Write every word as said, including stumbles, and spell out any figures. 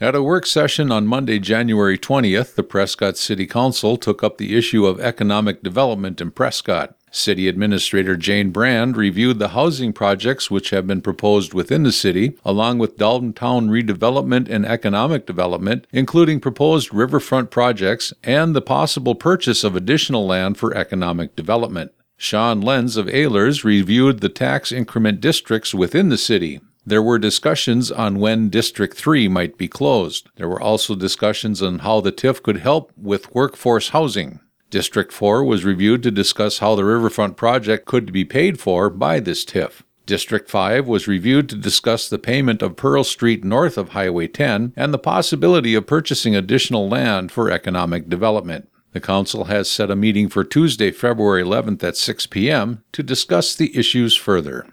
At a work session on Monday, January twentieth, the Prescott City Council took up the issue of economic development in Prescott. City Administrator Jane Brand reviewed the housing projects which have been proposed within the city, along with downtown redevelopment and economic development, including proposed riverfront projects and the possible purchase of additional land for economic development. Sean Lenz of Ehlers reviewed the tax increment districts within the city. There were discussions on when District three might be closed. There were also discussions on how the T I F could help with workforce housing. District four was reviewed to discuss how the riverfront project could be paid for by this T I F. District five was reviewed to discuss the payment of Pearl Street north of Highway ten and the possibility of purchasing additional land for economic development. The council has set a meeting for Tuesday, February eleventh at six p.m. to discuss the issues further.